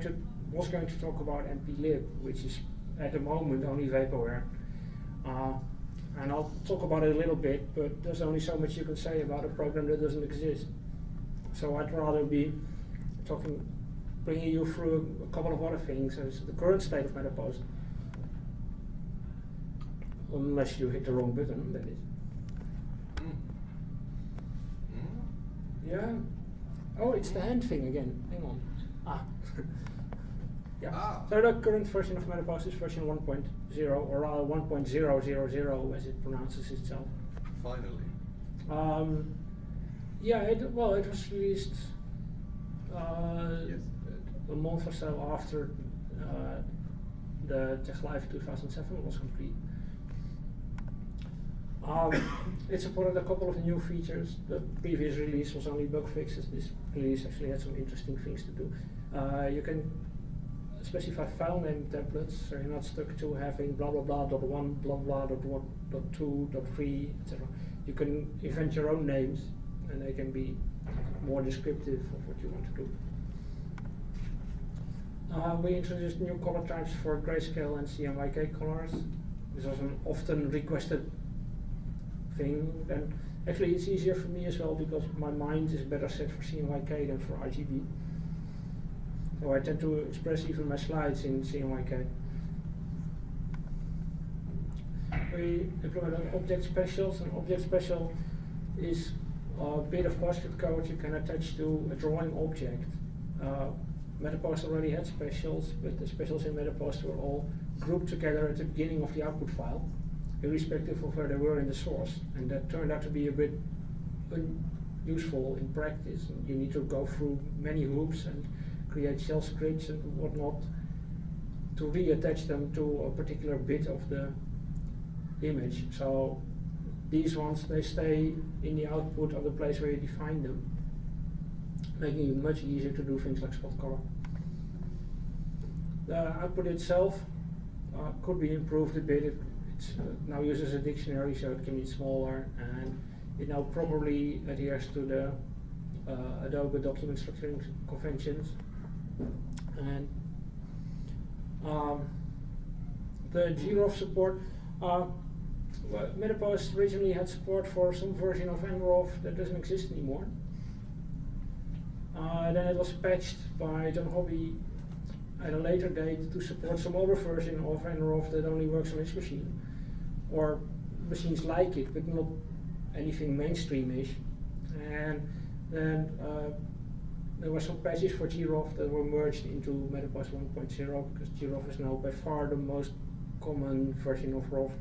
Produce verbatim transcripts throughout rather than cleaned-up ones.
to was going to talk about nplib, which is at the moment only vaporware. Uh, and I'll talk about it a little bit, but there's only so much you can say about a program that doesn't exist. So I'd rather be talking, bringing you through a, a couple of other things, as the current state of Metapost. Unless you hit the wrong button, that is. Mm. Mm. Yeah. Oh, it's the hand thing again. Hang on. Ah. Yeah. Ah. So the current version of Metapost is version one point zero, or rather one point zero zero zero as it pronounces itself. Finally. Um, yeah, it, well, it was released uh, Yes. a month or so after uh, the Tech Live two thousand seven was complete. Um, it supported a couple of new features. The previous release was only bug fixes. This release actually had some interesting things to do. Uh, you can specify file name templates, so you're not stuck to having blah blah blah dot one, blah blah dot one, dot two, dot three, et cetera. You can invent your own names, and they can be more descriptive of what you want to do. Uh, we introduced new color types for grayscale and C M Y K colors. This was an often requested thing. And actually it's easier for me as well, because my mind is better set for C M Y K than for R G B. So I tend to express even my slides in C M Y K. We implemented object specials, and object special is a bit of JavaScript code you can attach to a drawing object. Uh, Metapost already had specials, but the specials in Metapost were all grouped together at the beginning of the output file, irrespective of where they were in the source. And that turned out to be a bit unuseful in practice. And you need to go through many hoops and create shell scripts and whatnot to reattach them to a particular bit of the image. So these ones, they stay in the output of the place where you define them, making it much easier to do things like spot color. The output itself uh, could be improved a bit. It it's, uh, now uses a dictionary, so it can be smaller, and it now probably adheres to the uh, Adobe document structuring conventions. And um, the G R O F support, uh, well, Metapost originally had support for some version of N R O F that doesn't exist anymore. Uh, then it was patched by John Hobby at a later date to support some other version of N R O F that only works on his machine, or machines like it, but not anything mainstream-ish. And then uh, there were some patches for G R O F that were merged into Metapost one point zero, because G R O F is now by far the most common version of R O F.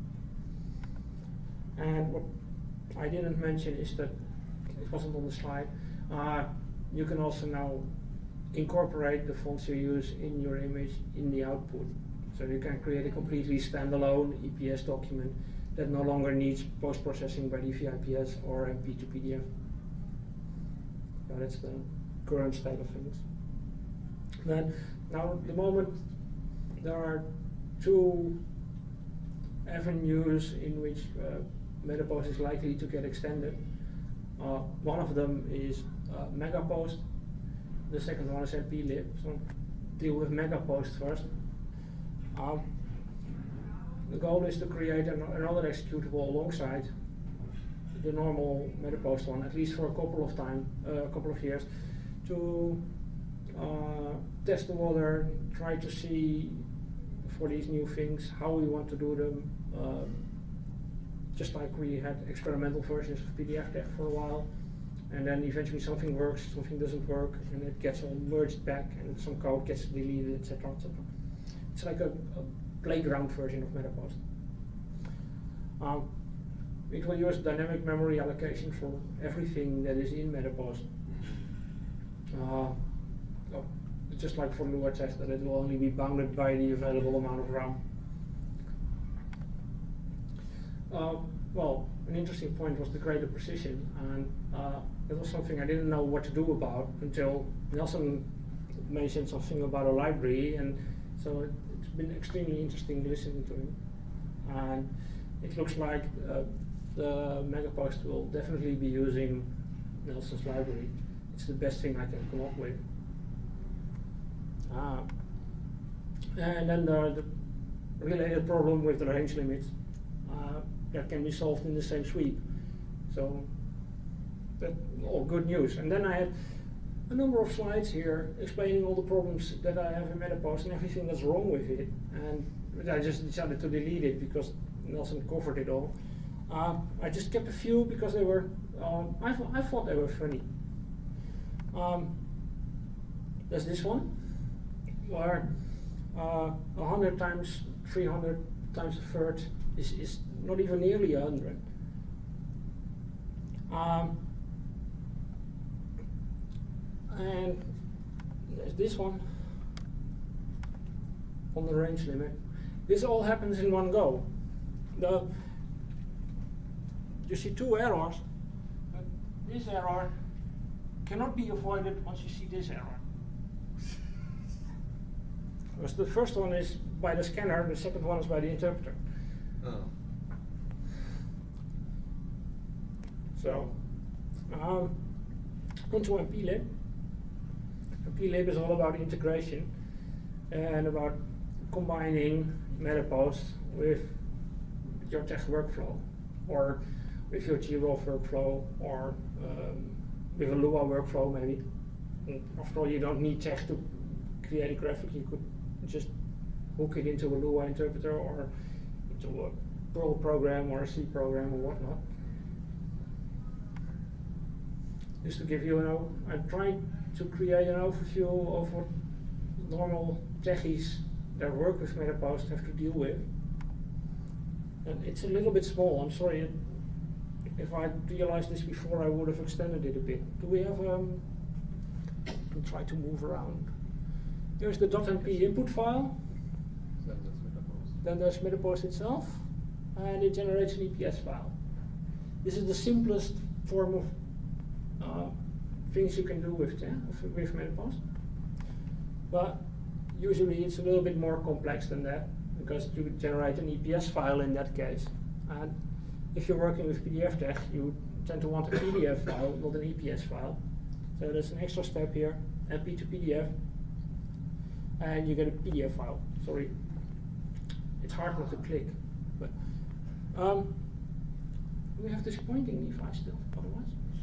And what I didn't mention is that, it wasn't on the slide, uh, you can also now incorporate the fonts you use in your image in the output. So you can create a completely standalone E P S document that no longer needs post-processing by D V I P S or M P to P D F. So that's the current state of things. Then, now at the moment there are two avenues in which uh, Metapost is likely to get extended. Uh, one of them is uh, Megapost. The second one is nplib. So deal with Megapost first. Um, the goal is to create an, another executable alongside the normal Metapost one, at least for a couple of time, uh, a couple of years, to uh, test the water, try to see for these new things how we want to do them. Uh, just like we had experimental versions of P D F Dev for a while, and then eventually something works, something doesn't work, and it gets all merged back, and some code gets deleted, et cetera, et cetera. It's like a, a playground version of Metapost. Um, it will use dynamic memory allocation for everything that is in Metapost. Uh, oh, just like for Lua test, that it will only be bounded by the available amount of RAM. Uh, well, an interesting point was the greater precision, and uh, it was something I didn't know what to do about until Nelson mentioned something about a library, and so it, it's been extremely interesting listening to him. And it looks like uh, the Megapost will definitely be using Nelson's library. It's the best thing I can come up with. And then there are the related problem with the range limits uh, that can be solved in the same sweep. So that's all good news. And then I had a number of slides here explaining all the problems that I have in Metapost and everything that's wrong with it. And I just decided to delete it because Nelson covered it all. Uh, I just kept a few because they were, um, I, th I thought they were funny. Um, there's this one, where uh, one hundred times three hundred times a third is, is not even nearly one hundred. Um, and there's this one on the range limit. This all happens in one go. The, you see two errors, but this error cannot be avoided once you see this error. Because the first one is by the scanner, the second one is by the interpreter. Oh. So, um, onto M P lib. M P lib is all about integration and about combining Metapost with your tech workflow, or with your G R O F workflow, or um, with a Lua workflow maybe. And after all, you don't need tech to create a graphic. You could just hook it into a Lua interpreter or into a Perl program or a C program or whatnot. Just to give you an o I'm trying to create an overview of what normal techies that work with Metapost have to deal with. And it's a little bit small, I'm sorry. If I realized this before, I would have extended it a bit. Do we have, um, I'll try to move around. Here's the .mp input file. Then there's Metapost. Then there's Metapost itself, and it generates an E P S file. This is the simplest form of uh, things you can do with, yeah, with Metapost. But usually it's a little bit more complex than that, because you generate an E P S file in that case. And if you're working with P D F tech, you tend to want a P D F file, not an E P S file. So there's an extra step here, M P to P D F, and you get a P D F file. Sorry, it's hard not to click. But um, we have this pointing device still, otherwise.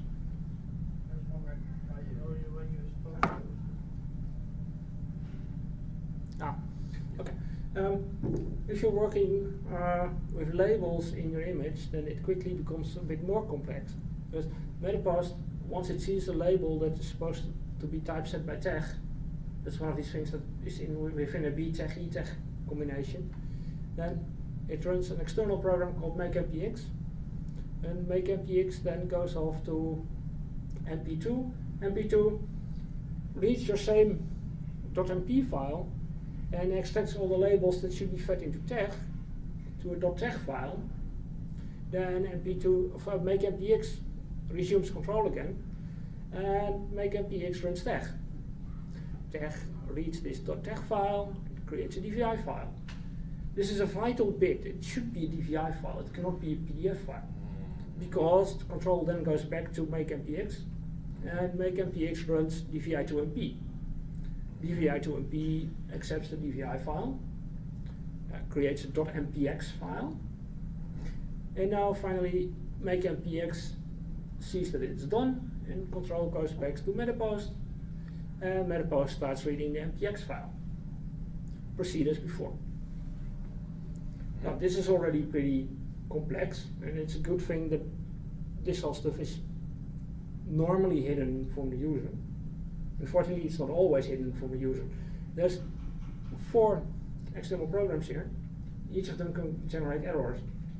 Ah, okay. Um, if you're working uh, with labels in your image, then it quickly becomes a bit more complex. Because Metapost, once it sees a label that is supposed to be typeset by tech, that's one of these things that is in within a B tech E tech combination, then it runs an external program called MakeMPX. And MakeMPX then goes off to M P two. M P two reads your same .mp file and extracts all the labels that should be fed into tech to a .tech file. Then M P two, of, uh, MakeMPX resumes control again, and MakeMPX runs tech. Tech reads this .tech file, creates a D V I file. This is a vital bit. It should be a D V I file. It cannot be a P D F file, because the control then goes back to MakeMPX, and MakeMPX runs D V I to M P. D V I to M P accepts the D V I file, uh, creates a .mpx file, and now finally MakeMPX sees that it's done, and control goes back to Metapost, and Metapost starts reading the M P X file. Proceed as before. Now this is already pretty complex, and it's a good thing that this whole stuff is normally hidden from the user. Unfortunately, it's not always hidden from the user. There's four external programs here. Each of them can generate errors.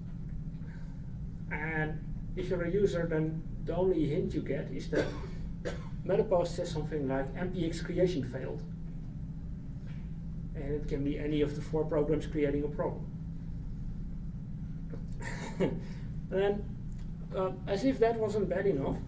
And if you're a user, then the only hint you get is that Metapost says something like M P X creation failed. And it can be any of the four programs creating a problem. And then, uh, as if that wasn't bad enough,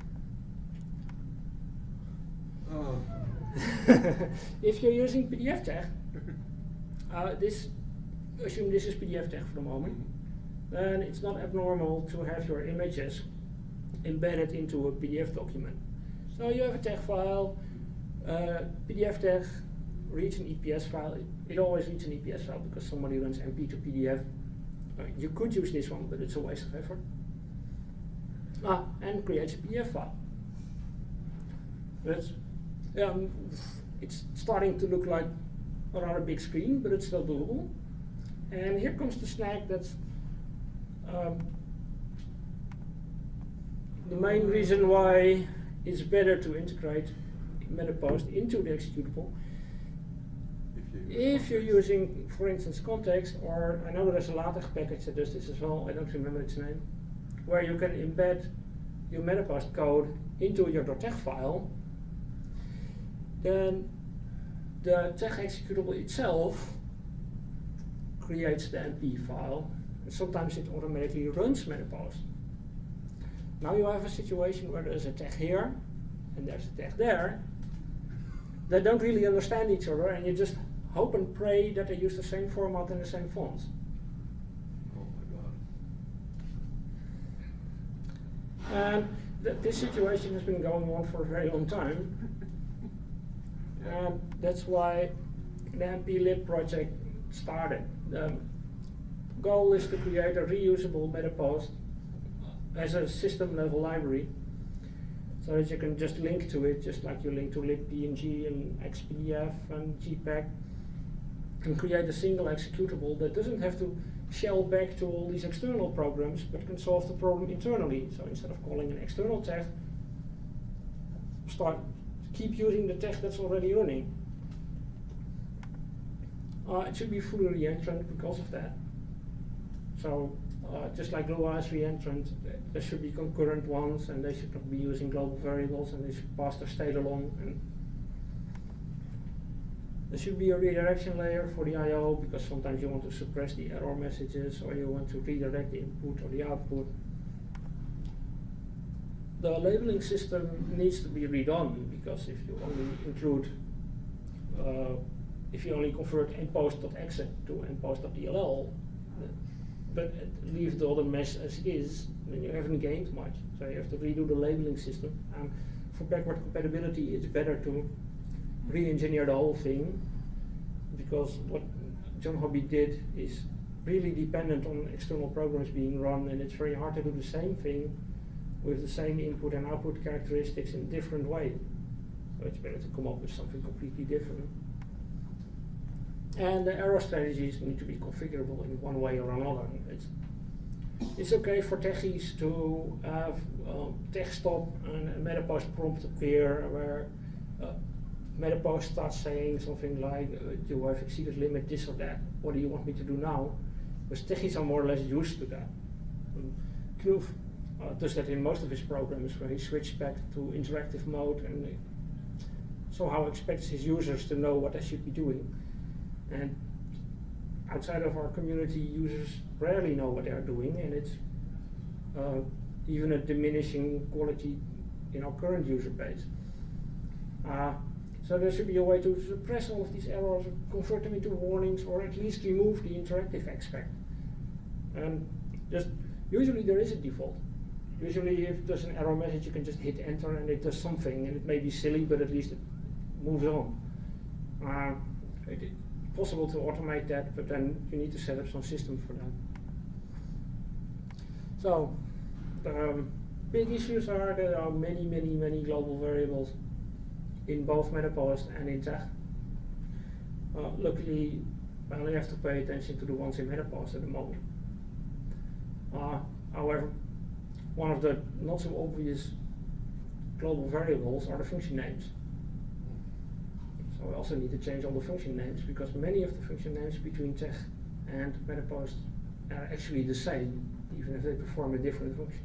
Oh. if you're using P D F tech, uh, this, assume this is P D F tech for the moment, then it's not abnormal to have your images embedded into a P D F document. So you have a tech file, uh, P D F tech reads an E P S file, it, it always reads an E P S file because somebody runs M P to P D F. Uh, you could use this one, but it's a waste of effort. Ah, and creates a P D F file. That's, um, it's starting to look like a rather big screen, but it's still doable. And here comes the snag that's um, the main reason why it's better to integrate Metapost into the executable. If, you if you're using, for instance, context, or I know there's a LaTeX package that does this as well, I don't remember its name, where you can embed your Metapost code into your .tex file, then the tex executable itself creates the M P file, and sometimes it automatically runs Metapost. Now you have a situation where there's a tex here, and there's a tex there. They don't really understand each other, and you just hope and pray that they use the same format and the same fonts. Oh my god. And th this situation has been going on for a very long time. Yeah. And that's why the M P lib project started. The goal is to create a reusable Metapost as a system level library, so that you can just link to it, just like you link to libpng and X P D F and G PAC, and create a single executable that doesn't have to shell back to all these external programs, but can solve the problem internally. So instead of calling an external text, start keep using the text that's already running. Uh, it should be fully reentrant because of that. So uh, just like Lua is reentrant, there should be concurrent ones, and they should not be using global variables, and they should pass their state along. And there should be a redirection layer for the I O, because sometimes you want to suppress the error messages, or you want to redirect the input or the output. The labeling system needs to be redone, because if you only include, uh, if you only convert endpost.exe to endpost.dll, but leave the other mesh as is, then you haven't gained much. So you have to redo the labeling system. And for backward compatibility, it's better to re-engineer the whole thing, because what John Hobby did is really dependent on external programs being run, and it's very hard to do the same thing with the same input and output characteristics in a different way. So it's better to come up with something completely different. And the error strategies need to be configurable in one way or another. It's, it's okay for techies to have um, text stop and a Metapost prompt appear where uh, Metapost starts saying something like, uh, you have exceeded limit this or that, what do you want me to do now? Because techies are more or less used to that. Um, Knuf uh, does that in most of his programs, where he switched back to interactive mode and uh, somehow expects his users to know what they should be doing. And outside of our community, users rarely know what they are doing, and it's uh, even a diminishing quality in our current user base. Uh, so there should be a way to suppress all of these errors, convert them into warnings, or at least remove the interactive aspect. And just usually there is a default. Usually if there's an error message, you can just hit enter and it does something, and it may be silly, but at least it moves on. Uh, it, it, possible to automate that, but then you need to set up some system for that. So, the um, big issues are there are many, many, many global variables in both Metapost and in tex. Uh, luckily, I only have to pay attention to the ones in Metapost at the moment. Uh, however, one of the not so obvious global variables are the function names. So we also need to change all the function names, because many of the function names between tex and Metapost are actually the same, even if they perform a different function.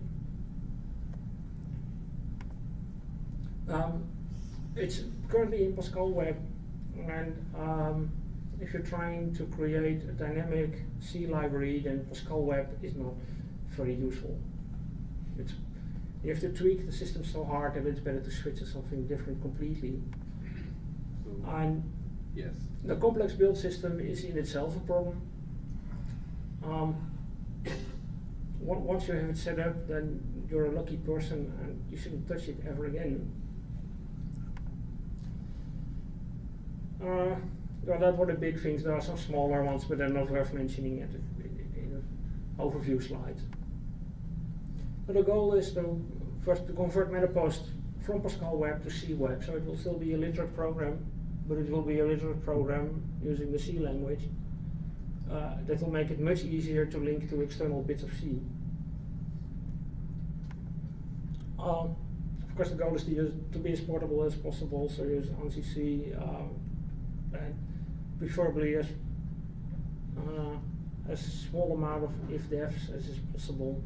Um, it's currently in Pascal Web, and um, if you're trying to create a dynamic C library, then Pascal Web is not very useful. It's, you have to tweak the system so hard that it's better to switch to something different completely. So, and yes. The complex build system is in itself a problem. Um, once you have it set up, then you're a lucky person and you shouldn't touch it ever again. Uh, well, that were the big things. There are some smaller ones, but they're not worth mentioning at the, in, in an overview slide. But the goal is to first to convert Metapost from Pascal Web to C Web, so it will still be a literate program, but it will be a literate program using the C language. Uh, that will make it much easier to link to external bits of C. Um, of course, the goal is to, use, to be as portable as possible, so use ANSI C, um, and preferably as uh, as small amount of if-defs as is possible.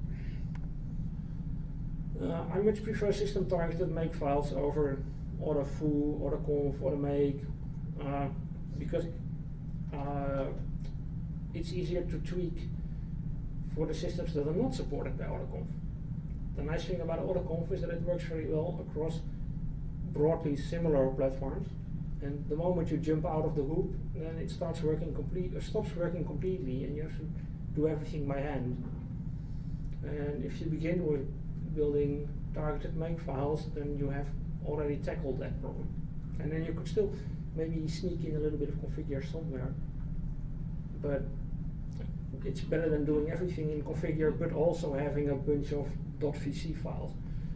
Uh, I much prefer system-targeted make files over AutoFoo, AutoConf, AutoMake, uh, because uh, it's easier to tweak for the systems that are not supported by AutoConf. The nice thing about AutoConf is that it works very well across broadly similar platforms, and the moment you jump out of the hoop, then it starts working complete, or stops working completely, and you have to do everything by hand. And if you begin with building targeted make files, then you have already tackled that problem. And then you could still maybe sneak in a little bit of configure somewhere, but it's better than doing everything in configure, but also having a bunch of .vc files.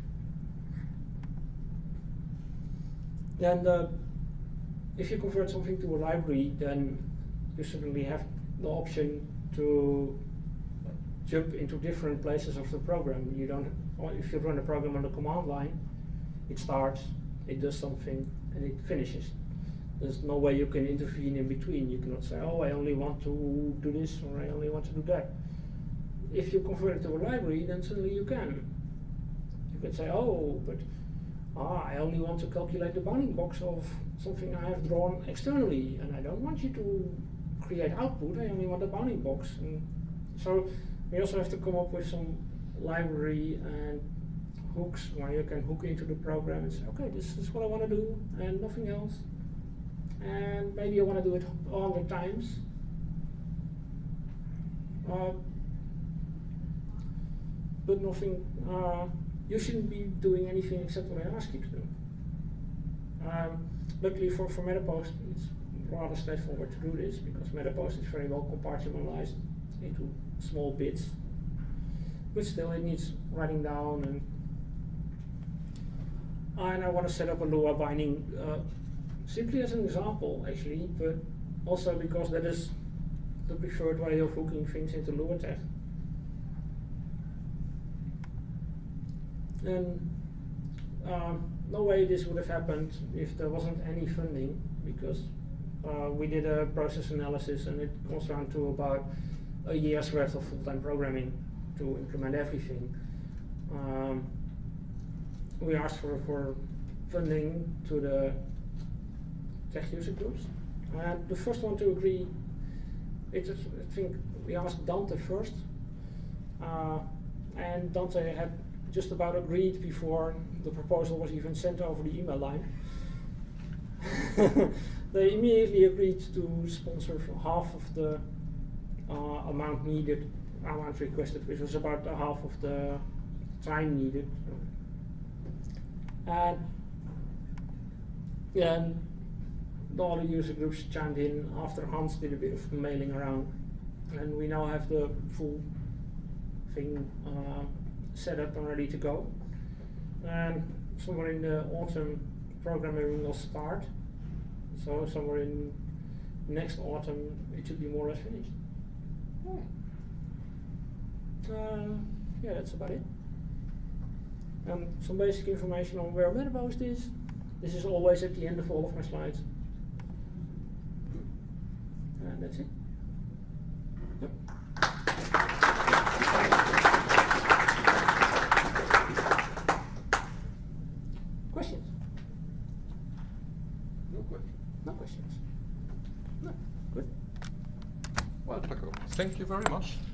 And uh, if you convert something to a library, then you certainly have the option to jump into different places of the program. You don't, if you run a program on the command line, it starts, it does something, and it finishes. There's no way you can intervene in between. You cannot say, oh, I only want to do this, or I only want to do that. If you convert it to a library, then suddenly you can. You can say, oh, but ah, I only want to calculate the bounding box of something I have drawn externally, and I don't want you to create output, I only want the bounding box. And so we also have to come up with some library and hooks where you can hook into the program and say, okay, this is what I want to do, and nothing else. And maybe I want to do it a hundred times. Uh, but nothing, uh, you shouldn't be doing anything except what I ask you to do. Um, luckily for, for Metapost, it's rather straightforward to do this, because Metapost is very well compartmentalized into small bits. But still, it needs writing down, and and I want to set up a Lua binding uh, simply as an example, actually, but also because that is the preferred way of hooking things into LuaText. And um, no way this would have happened if there wasn't any funding, because uh, we did a process analysis, and it comes down to about a year's worth of full-time programming to implement everything. Um, we asked for, for funding to the tech user groups. And the first one to agree, it is, I think we asked Dante first, uh, and Dante had just about agreed before the proposal was even sent over the email line. They immediately agreed to sponsor half of the uh, amount needed, amount requested, which was about half of the time needed. And then the other user groups chimed in after Hans did a bit of mailing around, and we now have the full thing uh, set up and ready to go. And somewhere in the autumn, programming will start. So somewhere in next autumn, it should be more or less finished. Hmm. Uh, yeah, that's about it. And some basic information on where Metapost is. This is always at the end of all of my slides. And that's it. Yep. Questions? No question. No questions. No. Good. Well, Taco, thank you very much.